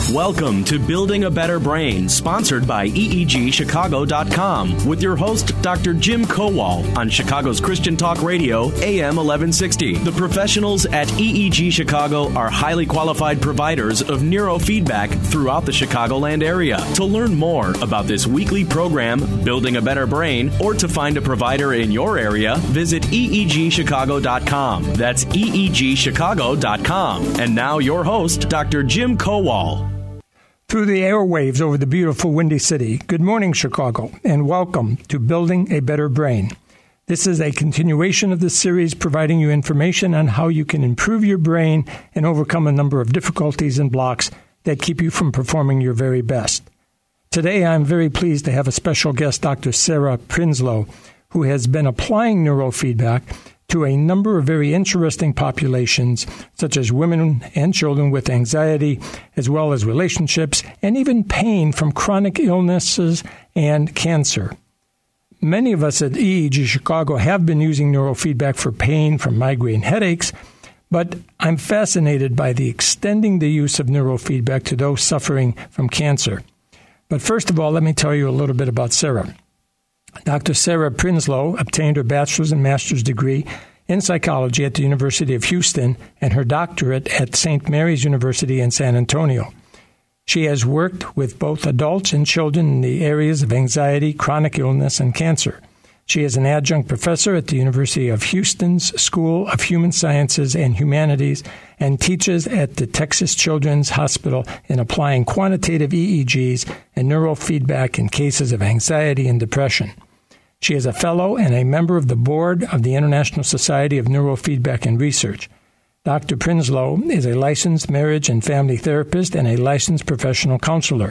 Welcome to Building a Better Brain, sponsored by EEGChicago.com, with your host, Dr. Jim Kowal, on Chicago's Christian Talk Radio, AM 1160. The professionals at EEG Chicago are highly qualified providers of neurofeedback throughout the Chicagoland area. To learn more about this weekly program, Building a Better Brain, or to find a provider in your area, visit EEGChicago.com. That's EEGChicago.com. And now your host, Dr. Jim Kowal. Through the airwaves over the beautiful Windy City, good morning, Chicago, and welcome to Building a Better Brain. This is a continuation of the series providing you information on how you can improve your brain and overcome a number of difficulties and blocks that keep you from performing your very best. Today, I'm very pleased to have a special guest, Dr. Sarah Prinsloo, who has been applying neurofeedback to a number of very interesting populations, such as women and children with anxiety, as well as relationships, and even pain from chronic illnesses and cancer. Many of us at EEG Chicago have been using neurofeedback for pain from migraine headaches, but I'm fascinated by the extending the use of neurofeedback to those suffering from cancer. But first of all, let me tell you a little bit about Sarah. Dr. Sarah Prinsloo obtained her bachelor's and master's degree in psychology at the University of Houston and her doctorate at St. Mary's University in San Antonio. She has worked with both adults and children in the areas of anxiety, chronic illness, and cancer. She is an adjunct professor at the University of Houston's School of Human Sciences and Humanities and teaches at the Texas Children's Hospital in applying quantitative EEGs and neurofeedback in cases of anxiety and depression. She is a fellow and a member of the board of the International Society of Neurofeedback and Research. Dr. Prinsloo is a licensed marriage and family therapist and a licensed professional counselor.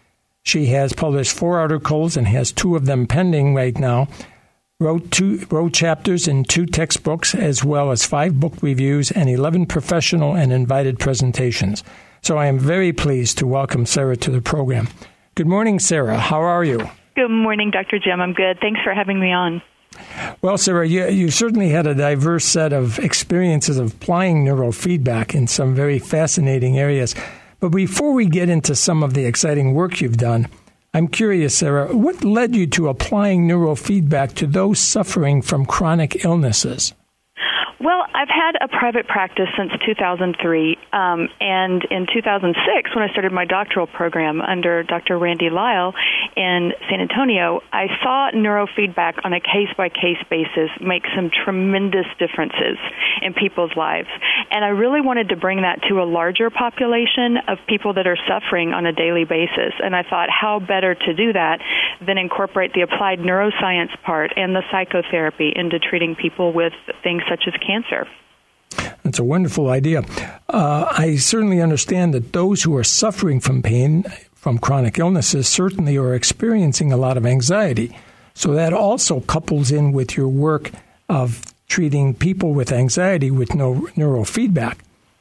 She has published 4 articles and has 2 of them pending right now, wrote chapters in 2 textbooks, as well as 5 book reviews and 11 professional and invited presentations. So I am very pleased to welcome Sarah to the program. Good morning, Sarah. How are you? Good morning, Dr. Jim. I'm good. Thanks for having me on. Well, Sarah, you certainly had a diverse set of experiences of applying neurofeedback in some very fascinating areas. But before we get into some of the exciting work you've done, I'm curious, Sarah, what led you to applying neurofeedback to those suffering from chronic illnesses? Well, I've had a private practice since 2003, and in 2006, when I started my doctoral program under Dr. Randy Lyle in San Antonio, I saw neurofeedback on a case-by-case basis make some tremendous differences in people's lives. And I really wanted to bring that to a larger population of people that are suffering on a daily basis. And I thought, how better to do that than incorporate the applied neuroscience part and the psychotherapy into treating people with things such as cancer. That's a wonderful idea. I certainly understand that those who are suffering from pain from chronic illnesses certainly are experiencing a lot of anxiety. So that also couples in with your work of treating people with anxiety with neurofeedback.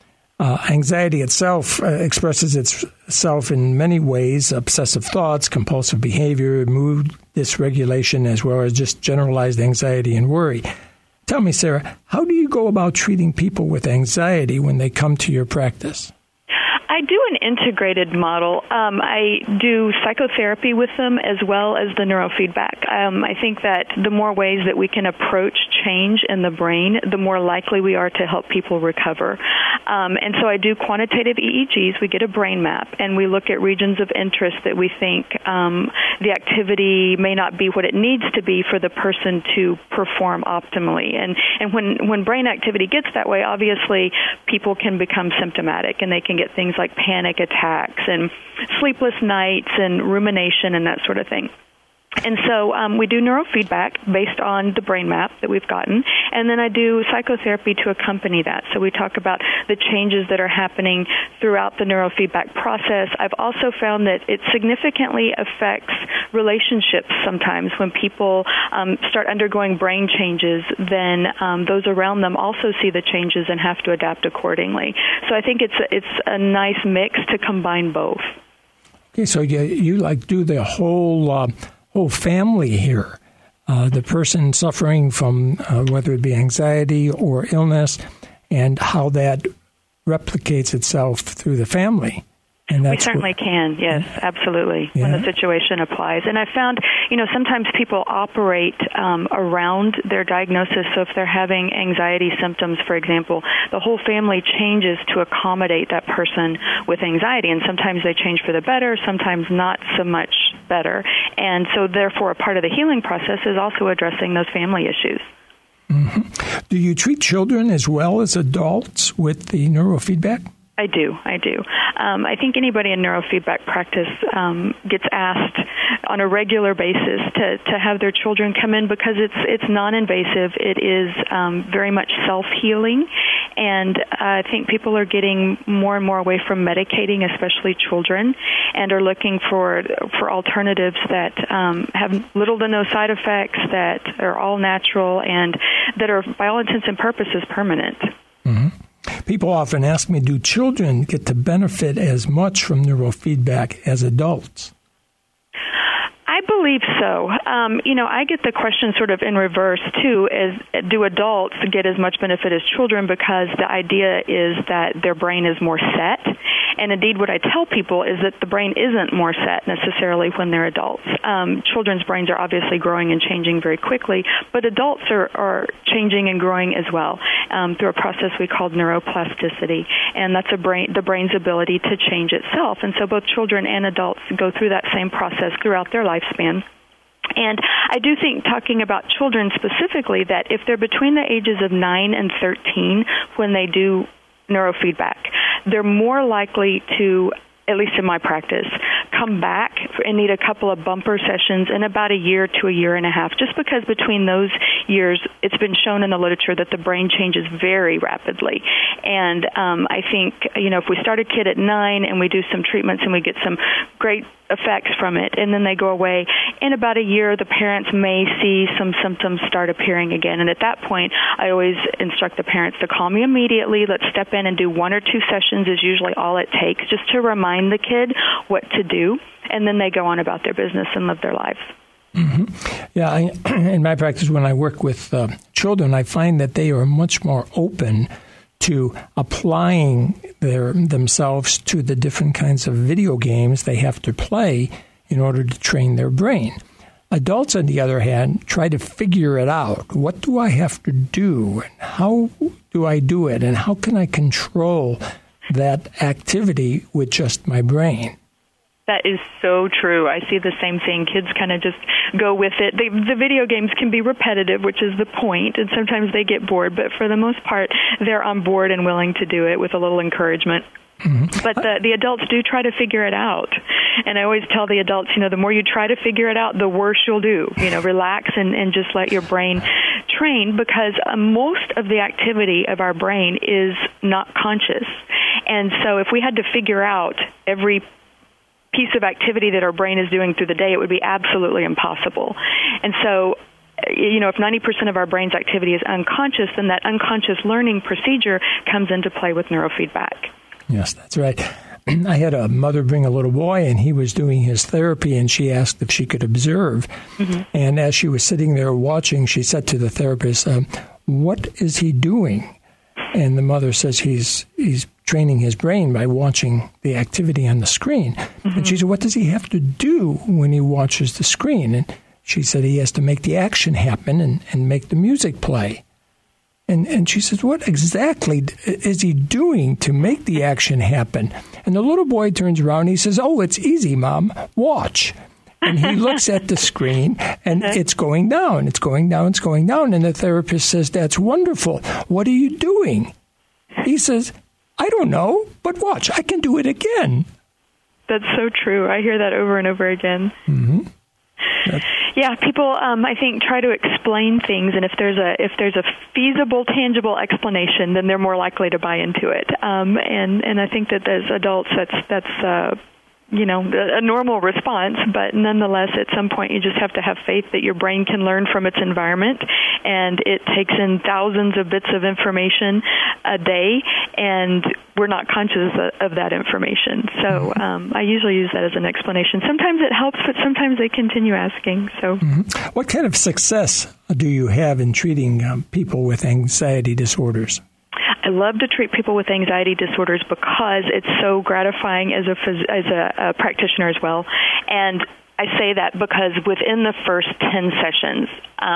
Anxiety itself expresses itself in many ways: obsessive thoughts, compulsive behavior, mood dysregulation, as well as just generalized anxiety and worry. Tell me, Sarah, how do you go about treating people with anxiety when they come to your practice? I do an integrated model. I do psychotherapy with them as well as the neurofeedback. I think that the more ways that we can approach change in the brain, the more likely we are to help people recover. And so I do quantitative EEGs. We get a brain map, and we look at regions of interest that we think the activity may not be what it needs to be for the person to perform optimally. And when brain activity gets that way, obviously people can become symptomatic, and they can get things like panic attacks and sleepless nights and rumination and that sort of thing. And so we do neurofeedback based on the brain map that we've gotten, and then I do psychotherapy to accompany that. So we talk about the changes that are happening throughout the neurofeedback process. I've also found that it significantly affects relationships sometimes. When people start undergoing brain changes, then those around them also see the changes and have to adapt accordingly. So I think it's a nice mix to combine both. Okay, so you like do the whole family here, the person suffering from whether it be anxiety or illness, and how that replicates itself through the family. We certainly can, yes, absolutely, when the situation applies. And I found, sometimes people operate around their diagnosis. So if they're having anxiety symptoms, for example, the whole family changes to accommodate that person with anxiety. And sometimes they change for the better, sometimes not so much better. And so therefore, a part of the healing process is also addressing those family issues. Mm-hmm. Do you treat children as well as adults with the neurofeedback? I do. I think anybody in neurofeedback practice gets asked on a regular basis to have their children come in because it's non-invasive. It is very much self-healing, and I think people are getting more and more away from medicating, especially children, and are looking for alternatives that have little to no side effects, that are all natural, and that are, by all intents and purposes, permanent. Mm-hmm. People often ask me, do children get to benefit as much from neurofeedback as adults? I believe so. I get the question sort of in reverse, too, do adults get as much benefit as children, because the idea is that their brain is more set. And indeed, what I tell people is that the brain isn't more set necessarily when they're adults. Children's brains are obviously growing and changing very quickly, but adults are changing and growing as well through a process we call neuroplasticity. And that's the brain's ability to change itself. And so both children and adults go through that same process throughout their lifespan. And I do think, talking about children specifically, that if they're between the ages of 9 and 13 when they do neurofeedback, they're more likely to, at least in my practice, come back and need a couple of bumper sessions in about a year to a year and a half, just because between those years, it's been shown in the literature that the brain changes very rapidly. And I think, if we start a kid at 9 and we do some treatments and we get some great effects from it, and then they go away, in about a year, the parents may see some symptoms start appearing again. And at that point, I always instruct the parents to call me immediately. Let's step in and do 1 or 2 sessions is usually all it takes, just to remind the kid what to do, and then they go on about their business and live their lives. Mm-hmm. Yeah, in my practice, when I work with children, I find that they are much more open to applying themselves to the different kinds of video games they have to play in order to train their brain. Adults, on the other hand, try to figure it out. What do I have to do? And how do I do it? And how can I control that activity with just my brain? That is so true. I see the same thing. Kids kind of just go with it. The video games can be repetitive, which is the point, and sometimes they get bored. But for the most part, they're on board and willing to do it with a little encouragement. Mm-hmm. But the adults do try to figure it out. And I always tell the adults, the more you try to figure it out, the worse you'll do. Relax and just let your brain train, because most of the activity of our brain is not conscious. And so if we had to figure out every piece of activity that our brain is doing through the day, it would be absolutely impossible. And so, if 90% of our brain's activity is unconscious, then that unconscious learning procedure comes into play with neurofeedback. Yes, that's right. I had a mother bring a little boy, and he was doing his therapy, and she asked if she could observe. Mm-hmm. And as she was sitting there watching, she said to the therapist, what is he doing? And the mother says he's training his brain by watching the activity on the screen. Mm-hmm. And she said, what does he have to do when he watches the screen? And she said he has to make the action happen and make the music play. And she says, what exactly is he doing to make the action happen? And the little boy turns around and he says, oh, it's easy, Mom. Watch. And he looks at the screen, and it's going down. It's going down. It's going down. And the therapist says, that's wonderful. What are you doing? He says, I don't know, but watch. I can do it again. That's so true. I hear that over and over again. Mm-hmm. Yeah, people, I think, try to explain things, and if there's a feasible, tangible explanation, then they're more likely to buy into it. And I think that as adults, that's a normal response, but nonetheless, at some point, you just have to have faith that your brain can learn from its environment, and it takes in thousands of bits of information a day, and we're not conscious of that information. So I usually use that as an explanation. Sometimes it helps, but sometimes they continue asking. So, what kind of success do you have in treating people with anxiety disorders? I love to treat people with anxiety disorders because it's so gratifying as a practitioner as well. And I say that because within the first 10 sessions,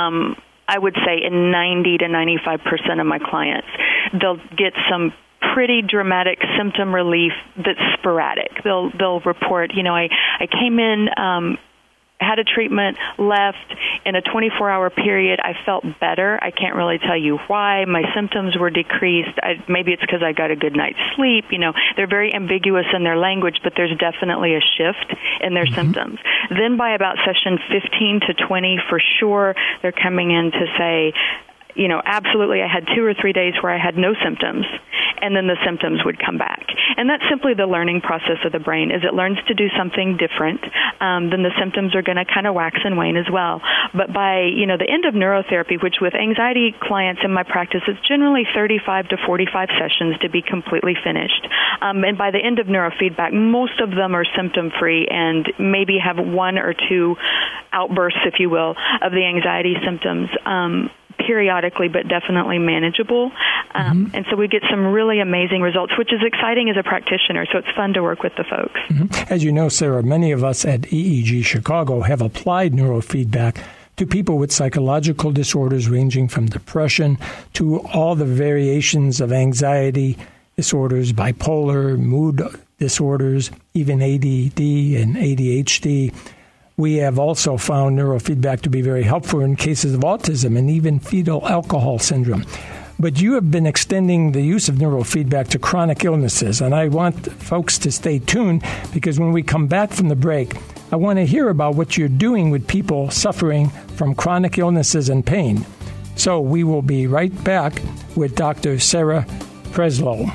I would say in 90 to 95% of my clients, they'll get some pretty dramatic symptom relief that's sporadic. They'll report, I came in, had a treatment, left. In a 24-hour period, I felt better. I can't really tell you why. My symptoms were decreased. Maybe it's because I got a good night's sleep. They're very ambiguous in their language, but there's definitely a shift in their symptoms. Then by about session 15 to 20, for sure, they're coming in to say, absolutely, I had 2 or 3 days where I had no symptoms, and then the symptoms would come back. And that's simply the learning process of the brain. As it learns to do something different, then the symptoms are going to kind of wax and wane as well. But by, the end of neurotherapy, which with anxiety clients in my practice, it's generally 35 to 45 sessions to be completely finished. And by the end of neurofeedback, most of them are symptom-free and maybe have 1 or 2 outbursts, if you will, of the anxiety symptoms, periodically, but definitely manageable. And so we get some really amazing results, which is exciting as a practitioner. So it's fun to work with the folks. As you know, Sarah, many of us at EEG Chicago have applied neurofeedback to people with psychological disorders ranging from depression to all the variations of anxiety disorders, bipolar, mood disorders, even ADD and ADHD. We have also found neurofeedback to be very helpful in cases of autism and even fetal alcohol syndrome. But you have been extending the use of neurofeedback to chronic illnesses, and I want folks to stay tuned because when we come back from the break, I want to hear about what you're doing with people suffering from chronic illnesses and pain. So we will be right back with Dr. Sarah Preslow.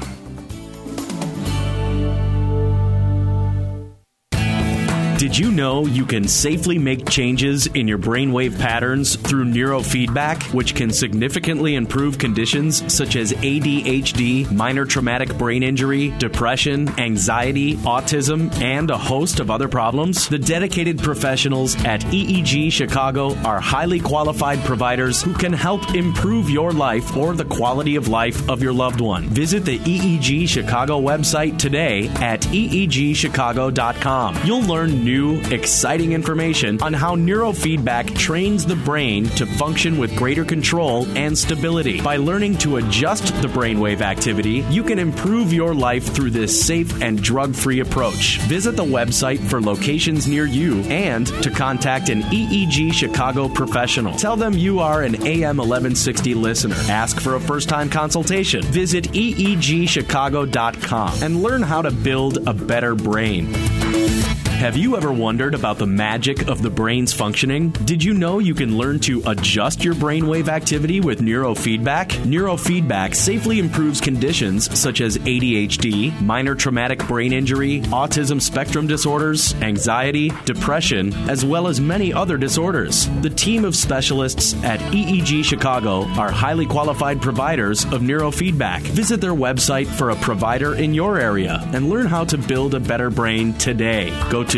Did you know you can safely make changes in your brainwave patterns through neurofeedback, which can significantly improve conditions such as ADHD, minor traumatic brain injury, depression, anxiety, autism, and a host of other problems? The dedicated professionals at EEG Chicago are highly qualified providers who can help improve your life or the quality of life of your loved one. Visit the EEG Chicago website today at eegchicago.com. You'll learn new, exciting information on how neurofeedback trains the brain to function with greater control and stability. By learning to adjust the brainwave activity, you can improve your life through this safe and drug-free approach. Visit the website for locations near you and to contact an EEG Chicago professional. Tell them you are an AM 1160 listener. Ask for a first-time consultation. Visit eegchicago.com and learn how to build a better brain. Have you ever wondered about the magic of the brain's functioning? Did you know you can learn to adjust your brainwave activity with neurofeedback? Neurofeedback safely improves conditions such as ADHD, minor traumatic brain injury, autism spectrum disorders, anxiety, depression, as well as many other disorders. The team of specialists at EEG Chicago are highly qualified providers of neurofeedback. Visit their website for a provider in your area and learn how to build a better brain today. Go to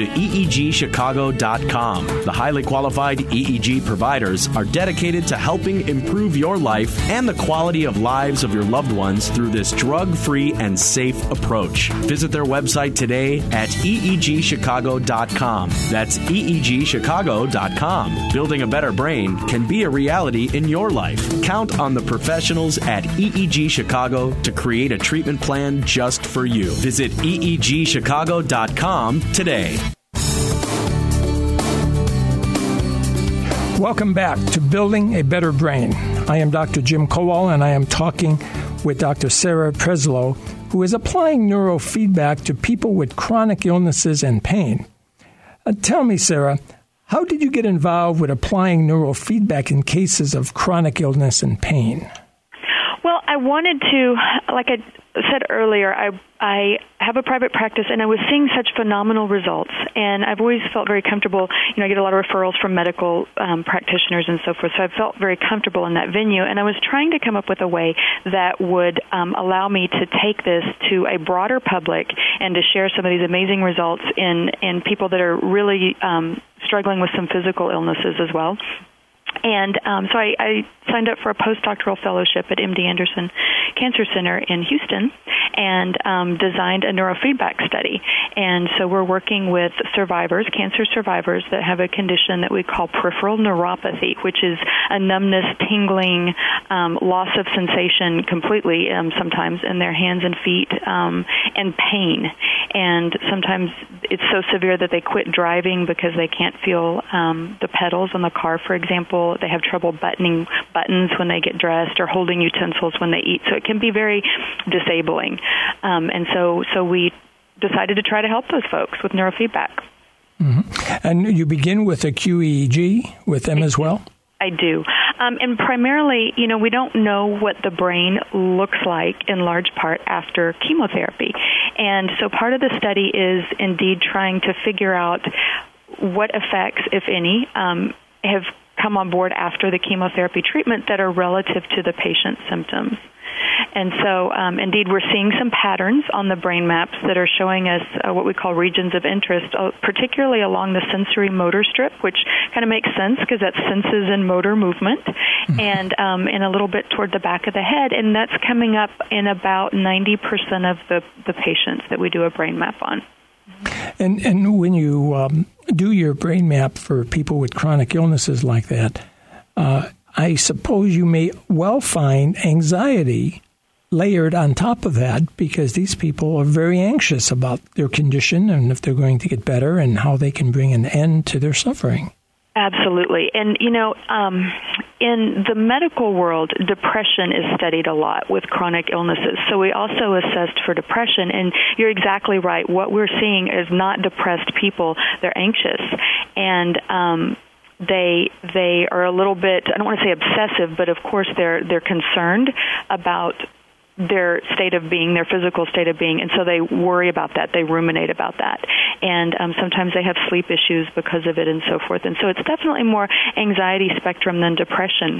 eegchicago.com. The highly qualified EEG providers are dedicated to helping improve your life and the quality of lives of your loved ones through this drug-free and safe approach. Visit their website today at eegchicago.com. That's eegchicago.com. Building a better brain can be a reality in your life. Count on the professionals at EEG Chicago to create a treatment plan just for you. Visit eegchicago.com today. Welcome back to Building a Better Brain. I am Dr. Jim Kowal, and I am talking with Dr. Sarah Preslow, who is applying neurofeedback to people with chronic illnesses and pain. Tell me, Sarah, how did you get involved with applying neurofeedback in cases of chronic illness and pain? Well, I wanted to, like I said earlier, I have a private practice, and I was seeing such phenomenal results, and I've always felt very comfortable. I get a lot of referrals from medical practitioners and so forth, so I felt very comfortable in that venue, and I was trying to come up with a way that would allow me to take this to a broader public and to share some of these amazing results in people that are really struggling with some physical illnesses as well. And so I signed up for a postdoctoral fellowship at MD Anderson Cancer Center in Houston and designed a neurofeedback study. And so we're working with survivors, cancer survivors that have a condition that we call peripheral neuropathy, which is a numbness, tingling, loss of sensation completely sometimes in their hands and feet, and pain. And sometimes it's so severe that they quit driving because they can't feel the pedals on the car, for example. They have trouble buttoning buttons when they get dressed or holding utensils when they eat. So it can be very disabling. And so we decided to try to help those folks with neurofeedback. Mm-hmm. And you begin with a QEEG with them as well? I do. And primarily, we don't know what the brain looks like in large part after chemotherapy. And so part of the study is indeed trying to figure out what effects, if any, have come on board after the chemotherapy treatment that are relative to the patient's symptoms. And so, indeed, we're seeing some patterns on the brain maps that are showing us what we call regions of interest, particularly along the sensory motor strip, which kind of makes sense because that's senses and motor movement, and a little bit toward the back of the head. And that's coming up in about 90% of the patients that we do a brain map on. And when you do your brain map for people with chronic illnesses like that, I suppose you may well find anxiety layered on top of that because these people are very anxious about their condition and if they're going to get better and how they can bring an end to their suffering. Absolutely. And, in the medical world, depression is studied a lot with chronic illnesses. So we also assessed for depression. And you're exactly right. What we're seeing is not depressed people. They're anxious. And they are a little bit, I don't want to say obsessive, but of course they're concerned about their state of being, their physical state of being, and so they worry about that, they ruminate about that, and sometimes they have sleep issues because of it and so forth, and so it's definitely more anxiety spectrum than depression.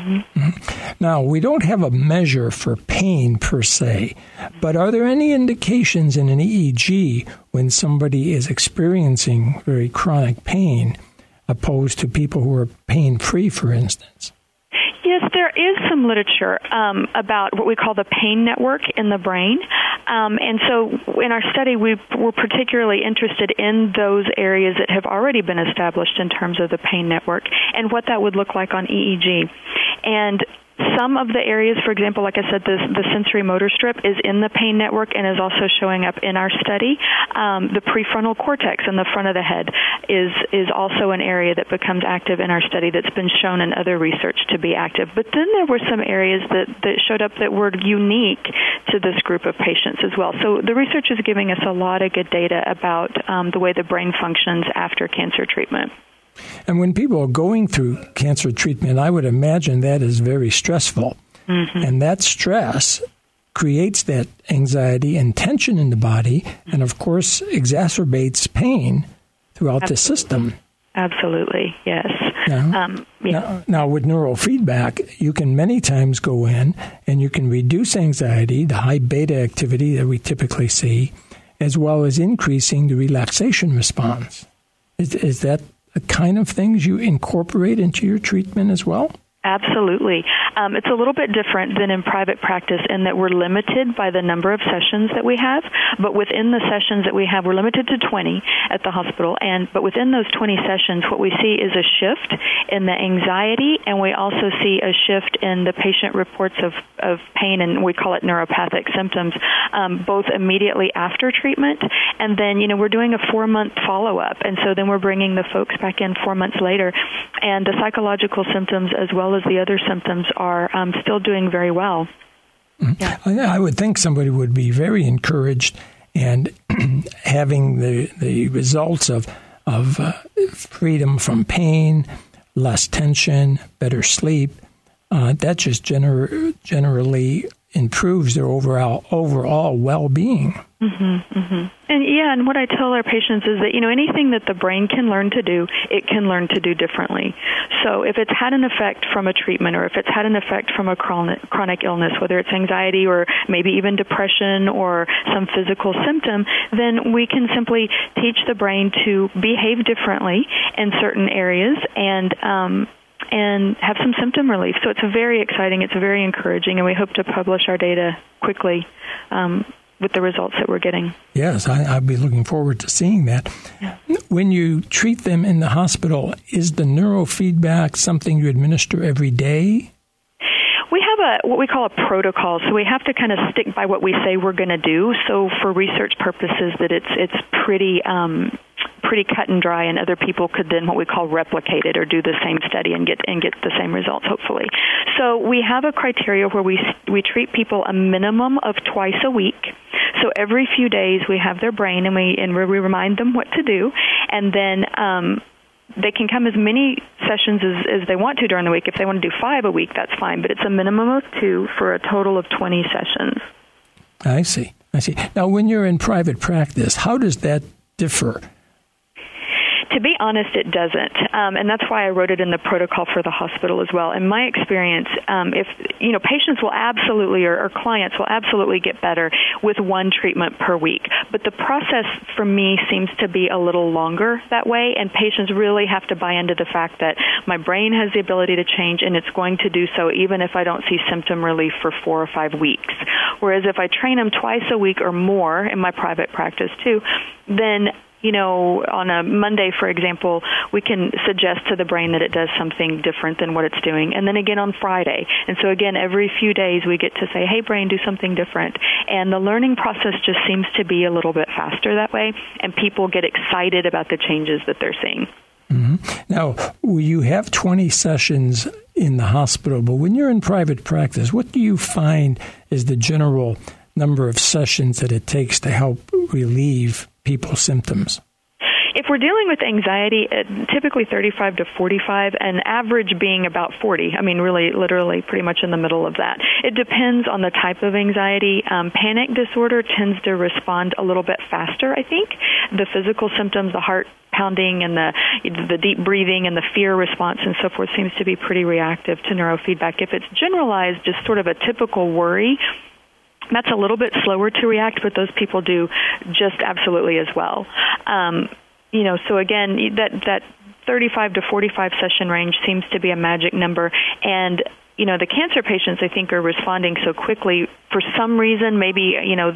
Now, we don't have a measure for pain per se, but are there any indications in an EEG when somebody is experiencing very chronic pain opposed to people who are pain-free, for instance? Yes, there is some literature about what we call the pain network in the brain. And so in our study, we were particularly interested in those areas that have already been established in terms of the pain network and what that would look like on EEG. And some of the areas, for example, like I said, the sensory motor strip is in the pain network and is also showing up in our study. The prefrontal cortex in the front of the head is also an area that becomes active in our study that's been shown in other research to be active. But then there were some areas that showed up that were unique to this group of patients as well. So the research is giving us a lot of good data about the way the brain functions after cancer treatment. And when people are going through cancer treatment, I would imagine that is very stressful. Mm-hmm. And that stress creates that anxiety and tension in the body and, of course, exacerbates pain throughout the system. Absolutely, yes. Now, with neurofeedback, you can many times go in and you can reduce anxiety, the high beta activity that we typically see, as well as increasing the relaxation response. Is that the kind of things you incorporate into your treatment as well? Absolutely. It's a little bit different than in private practice in that we're limited by the number of sessions that we have, but within the sessions that we have, we're limited to 20 at the hospital, but within those 20 sessions, what we see is a shift in the anxiety, and we also see a shift in the patient reports of pain, and we call it neuropathic symptoms, both immediately after treatment, and then, we're doing a 4-month follow-up, and so then we're bringing the folks back in 4 months later, and the psychological symptoms as well as the other symptoms are still doing very well. Yeah. I would think somebody would be very encouraged and having the results of freedom from pain, less tension, better sleep. That just generally improves their overall well-being. Mm-hmm, mm-hmm. And what I tell our patients is that, anything that the brain can learn to do, it can learn to do differently. So if it's had an effect from a treatment or if it's had an effect from a chronic illness, whether it's anxiety or maybe even depression or some physical symptom, then we can simply teach the brain to behave differently in certain areas and and have some symptom relief. So it's very exciting. It's very encouraging, and we hope to publish our data quickly with the results that we're getting. Yes, I'll be looking forward to seeing that. Yeah. When you treat them in the hospital, is the neurofeedback something you administer every day? We have what we call a protocol, so we have to kind of stick by what we say we're going to do. So for research purposes, that it's pretty cut and dry, and other people could then what we call replicate it or do the same study and get the same results, hopefully. So we have a criteria where we treat people a minimum of twice a week. So every few days we have their brain and we remind them what to do, and then they can come as many sessions as they want to during the week. If they want to do 5 a week, that's fine, but it's a minimum of 2 for a total of 20 sessions. I see. Now, when you're in private practice, how does that differ? To be honest, it doesn't, and that's why I wrote it in the protocol for the hospital as well. In my experience, if patients will absolutely or clients will absolutely get better with 1 treatment per week, but the process for me seems to be a little longer that way, and patients really have to buy into the fact that my brain has the ability to change, and it's going to do so even if I don't see symptom relief for 4 or 5 weeks. Whereas if I train them twice a week or more in my private practice too, then on a Monday, for example, we can suggest to the brain that it does something different than what it's doing. And then again on Friday. And so again, every few days we get to say, hey, brain, do something different. And the learning process just seems to be a little bit faster that way. And people get excited about the changes that they're seeing. Mm-hmm. Now, you have 20 sessions in the hospital, but when you're in private practice, what do you find is the general number of sessions that it takes to help relieve people's symptoms? If we're dealing with anxiety, typically 35 to 45, and average being about 40. I mean, really, literally, pretty much in the middle of that. It depends on the type of anxiety. Panic disorder tends to respond a little bit faster, I think. The physical symptoms, the heart pounding and the deep breathing and the fear response and so forth seems to be pretty reactive to neurofeedback. If it's generalized, just sort of a typical worry, that's a little bit slower to react, but those people do just absolutely as well. So again, that 35 to 45 session range seems to be a magic number. And, the cancer patients, I think, are responding so quickly. For some reason, maybe,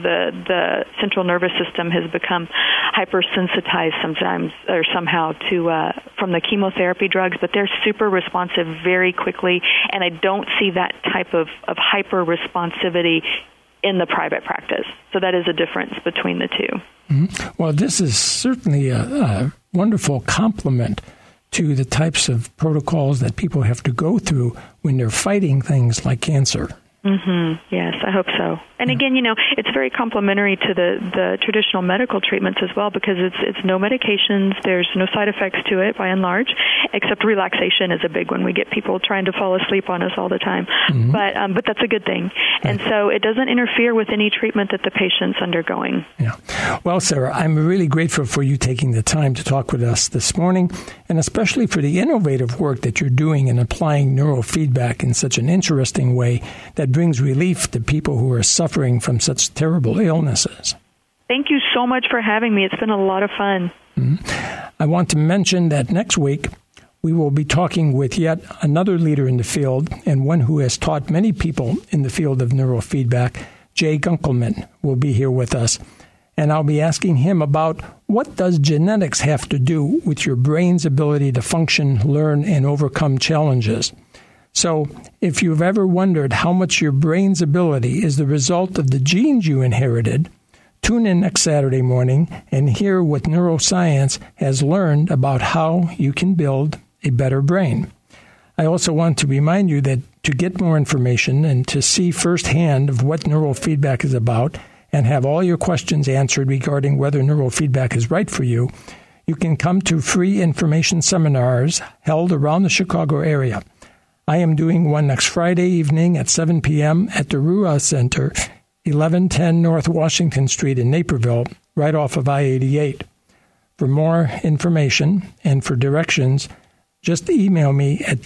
the central nervous system has become hypersensitized sometimes or somehow from the chemotherapy drugs, but they're super responsive very quickly. And I don't see that type of hyper-responsivity in the private practice. So that is a difference between the two. Mm-hmm. Well, this is certainly a wonderful complement to the types of protocols that people have to go through when they're fighting things like cancer. Mm-hmm. Yes, I hope so. And again, it's very complementary to the traditional medical treatments as well, because it's no medications, there's no side effects to it by and large, except relaxation is a big one. We get people trying to fall asleep on us all the time, mm-hmm. but that's a good thing. And so it doesn't interfere with any treatment that the patient's undergoing. Yeah. Well, Sarah, I'm really grateful for you taking the time to talk with us this morning, and especially for the innovative work that you're doing in applying neurofeedback in such an interesting way that brings relief to people who are suffering from such terrible illnesses. Thank you so much for having me. It's been a lot of fun. Mm-hmm. I want to mention that next week we will be talking with yet another leader in the field and one who has taught many people in the field of neurofeedback. Jay Gunkelman will be here with us, and I'll be asking him about what does genetics have to do with your brain's ability to function, learn, and overcome challenges. So if you've ever wondered how much your brain's ability is the result of the genes you inherited, tune in next Saturday morning and hear what neuroscience has learned about how you can build a better brain. I also want to remind you that to get more information and to see firsthand of what neurofeedback is about and have all your questions answered regarding whether neurofeedback is right for you, you can come to free information seminars held around the Chicago area. I am doing one next Friday evening at 7 p.m. at the Rua Center, 1110 North Washington Street in Naperville, right off of I-88. For more information and for directions, just email me at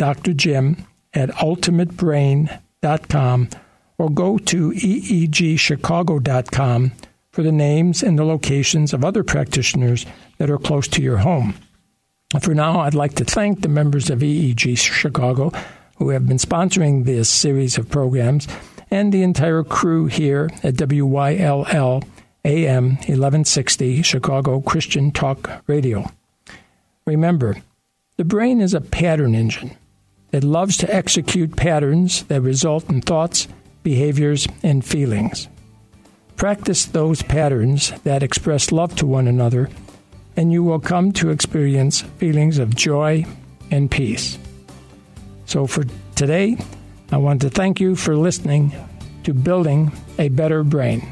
drjim@ultimatebrain.com or go to eegchicago.com for the names and the locations of other practitioners that are close to your home. For now, I'd like to thank the members of EEG Chicago who have been sponsoring this series of programs and the entire crew here at WYLL AM 1160 Chicago Christian Talk Radio. Remember, the brain is a pattern engine. It loves to execute patterns that result in thoughts, behaviors, and feelings. Practice those patterns that express love to one another, and you will come to experience feelings of joy and peace. So for today, I want to thank you for listening to Building a Better Brain.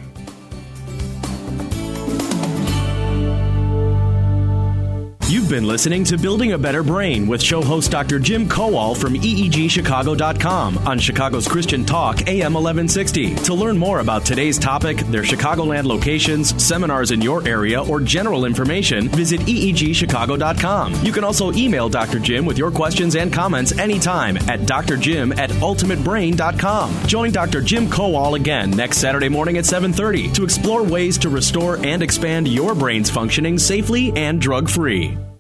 You've been listening to Building a Better Brain with show host Dr. Jim Kowal from EEGChicago.com on Chicago's Christian Talk, AM 1160. To learn more about today's topic, their Chicagoland locations, seminars in your area, or general information, visit EEGChicago.com. You can also email Dr. Jim with your questions and comments anytime at drjim@ultimatebrain.com. Join Dr. Jim Kowal again next Saturday morning at 7:30 to explore ways to restore and expand your brain's functioning safely and drug-free.